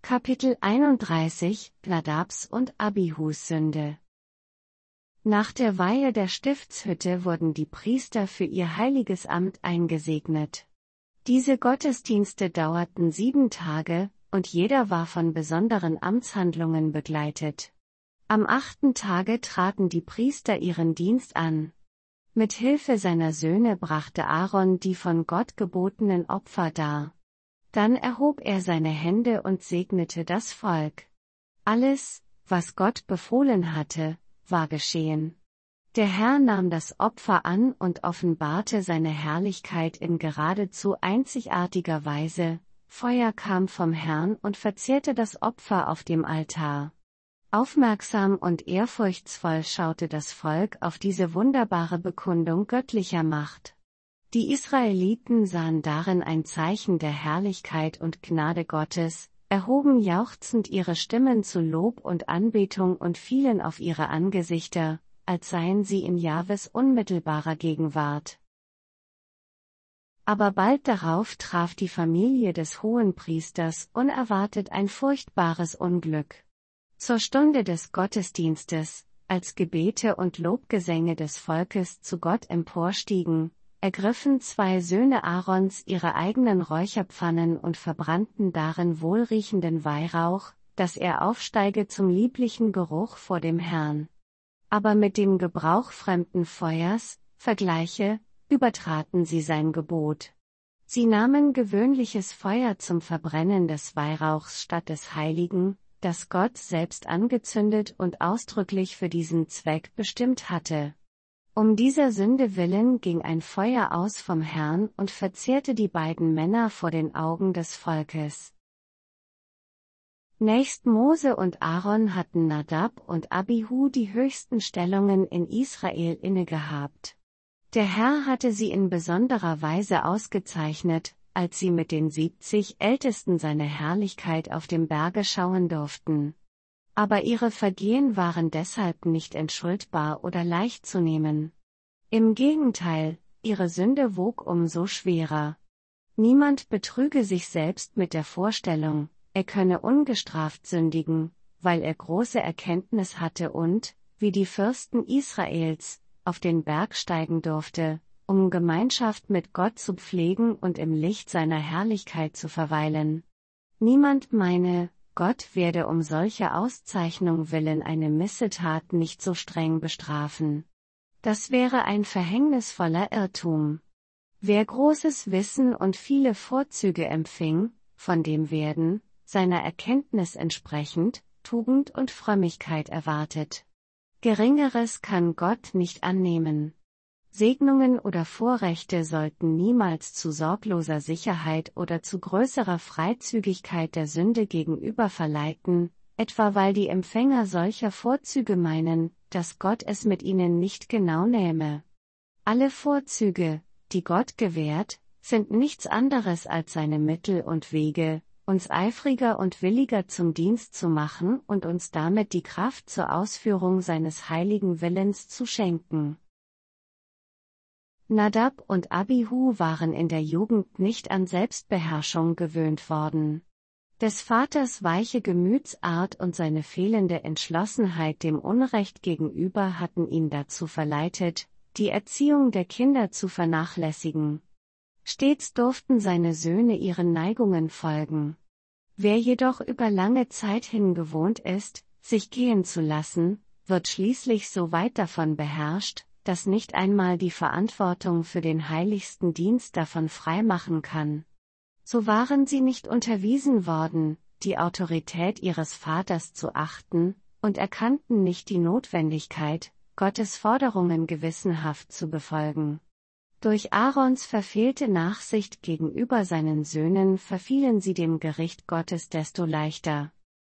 Kapitel 31 Nadabs und Abihus Sünde. Nach der Weihe der Stiftshütte wurden die Priester für ihr heiliges Amt eingesegnet. Diese Gottesdienste dauerten 7 Tage, und jeder war von besonderen Amtshandlungen begleitet. Am 8. Tage traten die Priester ihren Dienst an. Mit Hilfe seiner Söhne brachte Aaron die von Gott gebotenen Opfer dar. Dann erhob er seine Hände und segnete das Volk. Alles, was Gott befohlen hatte, war geschehen. Der Herr nahm das Opfer an und offenbarte seine Herrlichkeit in geradezu einzigartiger Weise. Feuer kam vom Herrn und verzehrte das Opfer auf dem Altar. Aufmerksam und ehrfurchtsvoll schaute das Volk auf diese wunderbare Bekundung göttlicher Macht. Die Israeliten sahen darin ein Zeichen der Herrlichkeit und Gnade Gottes, erhoben jauchzend ihre Stimmen zu Lob und Anbetung und fielen auf ihre Angesichter, als seien sie in Jahwes unmittelbarer Gegenwart. Aber bald darauf traf die Familie des Hohenpriesters unerwartet ein furchtbares Unglück. Zur Stunde des Gottesdienstes, als Gebete und Lobgesänge des Volkes zu Gott emporstiegen, ergriffen 2 Söhne Aarons ihre eigenen Räucherpfannen und verbrannten darin wohlriechenden Weihrauch, dass er aufsteige zum lieblichen Geruch vor dem Herrn. Aber mit dem Gebrauch fremden Feuers, Vergleiche, übertraten sie sein Gebot. Sie nahmen gewöhnliches Feuer zum Verbrennen des Weihrauchs statt des Heiligen, das Gott selbst angezündet und ausdrücklich für diesen Zweck bestimmt hatte. Um dieser Sünde willen ging ein Feuer aus vom Herrn und verzehrte die beiden Männer vor den Augen des Volkes. Nächst Mose und Aaron hatten Nadab und Abihu die höchsten Stellungen in Israel innegehabt. Der Herr hatte sie in besonderer Weise ausgezeichnet, als sie mit den 70 Ältesten seine Herrlichkeit auf dem Berge schauen durften. Aber ihre Vergehen waren deshalb nicht entschuldbar oder leicht zu nehmen. Im Gegenteil, ihre Sünde wog umso schwerer. Niemand betrüge sich selbst mit der Vorstellung, er könne ungestraft sündigen, weil er große Erkenntnis hatte und, wie die Fürsten Israels, auf den Berg steigen durfte, um Gemeinschaft mit Gott zu pflegen und im Licht seiner Herrlichkeit zu verweilen. Niemand meine, Gott werde um solche Auszeichnung willen eine Missetat nicht so streng bestrafen. Das wäre ein verhängnisvoller Irrtum. Wer großes Wissen und viele Vorzüge empfing, von dem werden, seiner Erkenntnis entsprechend, Tugend und Frömmigkeit erwartet. Geringeres kann Gott nicht annehmen. Segnungen oder Vorrechte sollten niemals zu sorgloser Sicherheit oder zu größerer Freizügigkeit der Sünde gegenüber verleiten, etwa weil die Empfänger solcher Vorzüge meinen, dass Gott es mit ihnen nicht genau nähme. Alle Vorzüge, die Gott gewährt, sind nichts anderes als seine Mittel und Wege, uns eifriger und williger zum Dienst zu machen und uns damit die Kraft zur Ausführung seines heiligen Willens zu schenken. Nadab und Abihu waren in der Jugend nicht an Selbstbeherrschung gewöhnt worden. Des Vaters weiche Gemütsart und seine fehlende Entschlossenheit dem Unrecht gegenüber hatten ihn dazu verleitet, die Erziehung der Kinder zu vernachlässigen. Stets durften seine Söhne ihren Neigungen folgen. Wer jedoch über lange Zeit hin gewohnt ist, sich gehen zu lassen, wird schließlich so weit davon beherrscht, dass nicht einmal die Verantwortung für den heiligsten Dienst davon freimachen kann. So waren sie nicht unterwiesen worden, die Autorität ihres Vaters zu achten, und erkannten nicht die Notwendigkeit, Gottes Forderungen gewissenhaft zu befolgen. Durch Aarons verfehlte Nachsicht gegenüber seinen Söhnen verfielen sie dem Gericht Gottes desto leichter.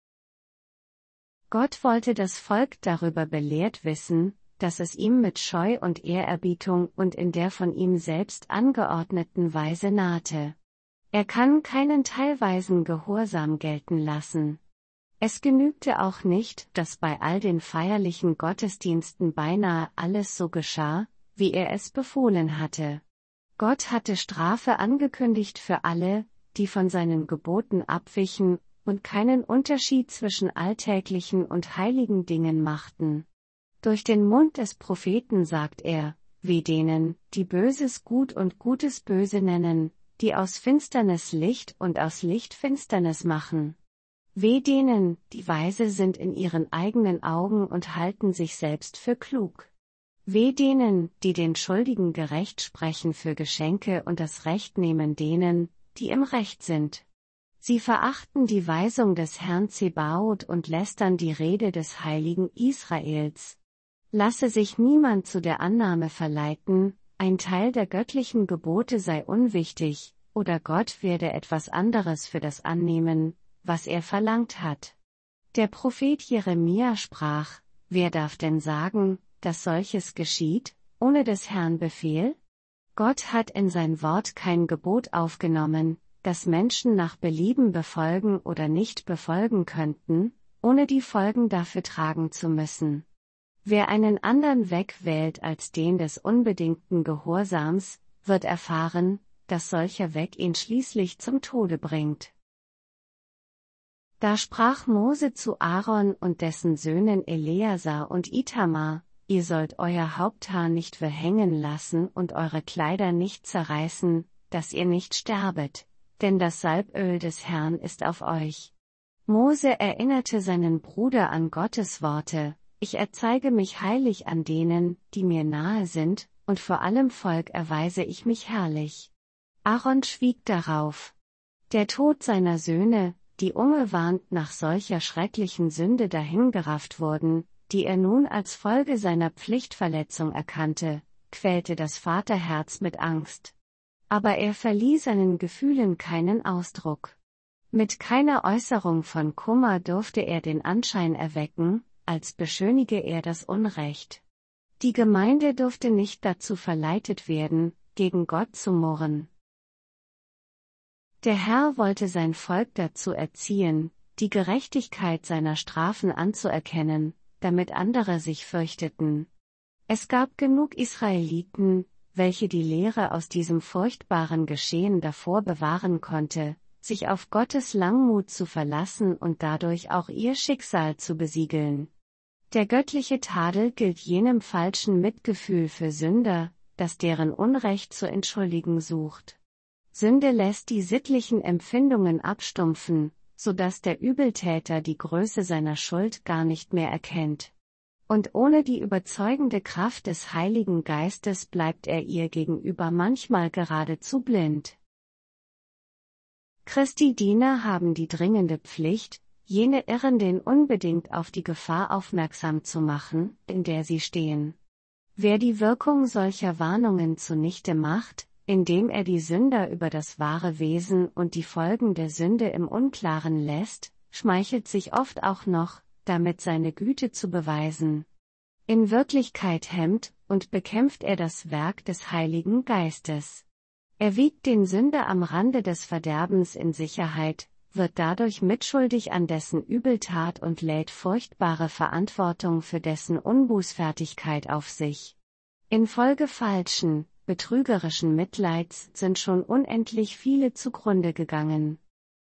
Gott wollte das Volk darüber belehrt wissen, dass es ihm mit Scheu und Ehrerbietung und in der von ihm selbst angeordneten Weise nahte. Er kann keinen teilweisen Gehorsam gelten lassen. Es genügte auch nicht, dass bei all den feierlichen Gottesdiensten beinahe alles so geschah, wie er es befohlen hatte. Gott hatte Strafe angekündigt für alle, die von seinen Geboten abwichen, und keinen Unterschied zwischen alltäglichen und heiligen Dingen machten. Durch den Mund des Propheten sagt er: Weh denen, die Böses gut und Gutes böse nennen, die aus Finsternis Licht und aus Licht Finsternis machen. Weh denen, die weise sind in ihren eigenen Augen und halten sich selbst für klug. Weh denen, die den Schuldigen gerecht sprechen für Geschenke und das Recht nehmen denen, die im Recht sind. Sie verachten die Weisung des Herrn Zebaoth und lästern die Rede des Heiligen Israels. Lasse sich niemand zu der Annahme verleiten, ein Teil der göttlichen Gebote sei unwichtig, oder Gott werde etwas anderes für das annehmen, was er verlangt hat. Der Prophet Jeremia sprach: Wer darf denn sagen, dass solches geschieht, ohne des Herrn Befehl? Gott hat in sein Wort kein Gebot aufgenommen, das Menschen nach Belieben befolgen oder nicht befolgen könnten, ohne die Folgen dafür tragen zu müssen. Wer einen anderen Weg wählt als den des unbedingten Gehorsams, wird erfahren, dass solcher Weg ihn schließlich zum Tode bringt. Da sprach Mose zu Aaron und dessen Söhnen Eleazar und Itamar: Ihr sollt euer Haupthaar nicht verhängen lassen und eure Kleider nicht zerreißen, dass ihr nicht sterbet, denn das Salböl des Herrn ist auf euch. Mose erinnerte seinen Bruder an Gottes Worte: Ich erzeige mich heilig an denen, die mir nahe sind, und vor allem Volk erweise ich mich herrlich. Aaron schwieg darauf. Der Tod seiner Söhne, die ungewarnt nach solcher schrecklichen Sünde dahingerafft wurden, die er nun als Folge seiner Pflichtverletzung erkannte, quälte das Vaterherz mit Angst. Aber er verlieh seinen Gefühlen keinen Ausdruck. Mit keiner Äußerung von Kummer durfte er den Anschein erwecken, als beschönige er das Unrecht. Die Gemeinde durfte nicht dazu verleitet werden, gegen Gott zu murren. Der Herr wollte sein Volk dazu erziehen, die Gerechtigkeit seiner Strafen anzuerkennen, damit andere sich fürchteten. Es gab genug Israeliten, welche die Lehre aus diesem furchtbaren Geschehen davor bewahren konnte, sich auf Gottes Langmut zu verlassen und dadurch auch ihr Schicksal zu besiegeln. Der göttliche Tadel gilt jenem falschen Mitgefühl für Sünder, das deren Unrecht zu entschuldigen sucht. Sünde lässt die sittlichen Empfindungen abstumpfen, so dass der Übeltäter die Größe seiner Schuld gar nicht mehr erkennt. Und ohne die überzeugende Kraft des Heiligen Geistes bleibt er ihr gegenüber manchmal geradezu blind. Christi Diener haben die dringende Pflicht, jene Irrenden unbedingt auf die Gefahr aufmerksam zu machen, in der sie stehen. Wer die Wirkung solcher Warnungen zunichte macht, indem er die Sünder über das wahre Wesen und die Folgen der Sünde im Unklaren lässt, schmeichelt sich oft auch noch, damit seine Güte zu beweisen. In Wirklichkeit hemmt und bekämpft er das Werk des Heiligen Geistes. Er wiegt den Sünder am Rande des Verderbens in Sicherheit, wird dadurch mitschuldig an dessen Übeltat und lädt furchtbare Verantwortung für dessen Unbußfertigkeit auf sich. Infolge falschen, betrügerischen Mitleids sind schon unendlich viele zugrunde gegangen.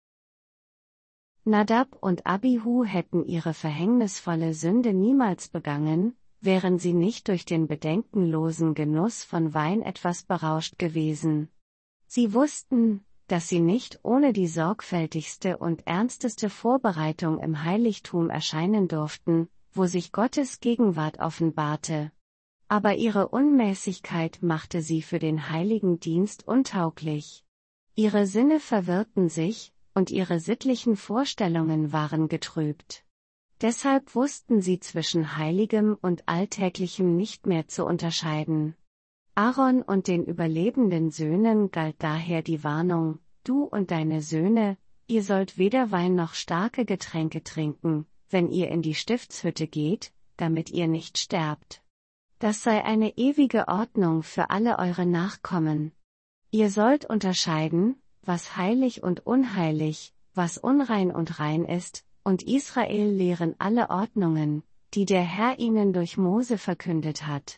Nadab und Abihu hätten ihre verhängnisvolle Sünde niemals begangen, wären sie nicht durch den bedenkenlosen Genuss von Wein etwas berauscht gewesen. Sie wussten, dass sie nicht ohne die sorgfältigste und ernsteste Vorbereitung im Heiligtum erscheinen durften, wo sich Gottes Gegenwart offenbarte. Aber ihre Unmäßigkeit machte sie für den heiligen Dienst untauglich. Ihre Sinne verwirrten sich, und ihre sittlichen Vorstellungen waren getrübt. Deshalb wussten sie zwischen Heiligem und Alltäglichem nicht mehr zu unterscheiden. Aaron und den überlebenden Söhnen galt daher die Warnung: Du und deine Söhne, ihr sollt weder Wein noch starke Getränke trinken, wenn ihr in die Stiftshütte geht, damit ihr nicht sterbt. Das sei eine ewige Ordnung für alle eure Nachkommen. Ihr sollt unterscheiden, was heilig und unheilig, was unrein und rein ist, und Israel lehren alle Ordnungen, die der Herr ihnen durch Mose verkündet hat.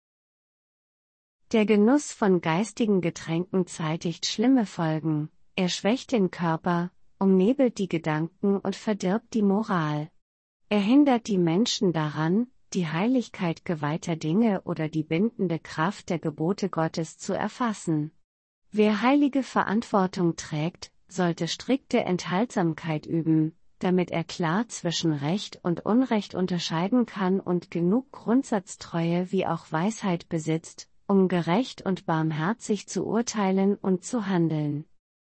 Der Genuss von geistigen Getränken zeitigt schlimme Folgen, er schwächt den Körper, umnebelt die Gedanken und verdirbt die Moral. Er hindert die Menschen daran, die Heiligkeit geweihter Dinge oder die bindende Kraft der Gebote Gottes zu erfassen. Wer heilige Verantwortung trägt, sollte strikte Enthaltsamkeit üben, damit er klar zwischen Recht und Unrecht unterscheiden kann und genug Grundsatztreue wie auch Weisheit besitzt, um gerecht und barmherzig zu urteilen und zu handeln.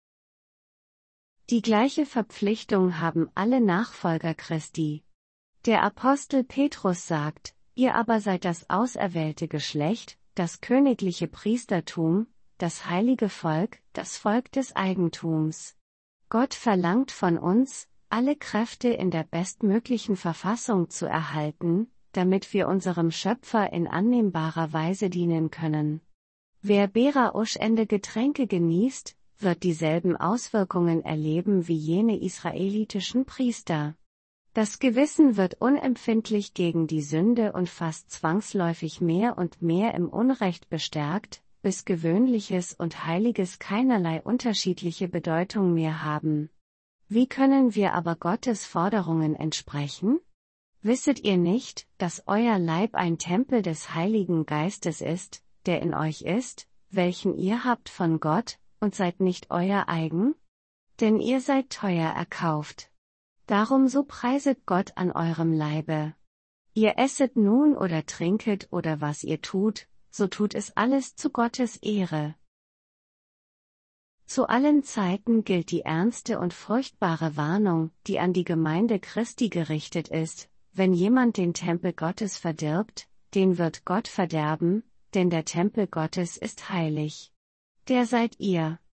Die gleiche Verpflichtung haben alle Nachfolger Christi. Der Apostel Petrus sagt: Ihr aber seid das auserwählte Geschlecht, das königliche Priestertum, das heilige Volk, das Volk des Eigentums. Gott verlangt von uns, alle Kräfte in der bestmöglichen Verfassung zu erhalten, damit wir unserem Schöpfer in annehmbarer Weise dienen können. Wer berauschende Getränke genießt, wird dieselben Auswirkungen erleben wie jene israelitischen Priester. Das Gewissen wird unempfindlich gegen die Sünde und fast zwangsläufig mehr und mehr im Unrecht bestärkt, bis Gewöhnliches und Heiliges keinerlei unterschiedliche Bedeutung mehr haben. Wie können wir aber Gottes Forderungen entsprechen? Wisset ihr nicht, dass euer Leib ein Tempel des Heiligen Geistes ist, der in euch ist, welchen ihr habt von Gott, und seid nicht euer eigen? Denn ihr seid teuer erkauft. Darum so preiset Gott an eurem Leibe. Ihr esset nun oder trinket oder was ihr tut, so tut es alles zu Gottes Ehre. Zu allen Zeiten gilt die ernste und furchtbare Warnung, die an die Gemeinde Christi gerichtet ist: Wenn jemand den Tempel Gottes verdirbt, den wird Gott verderben, denn der Tempel Gottes ist heilig. Der seid ihr,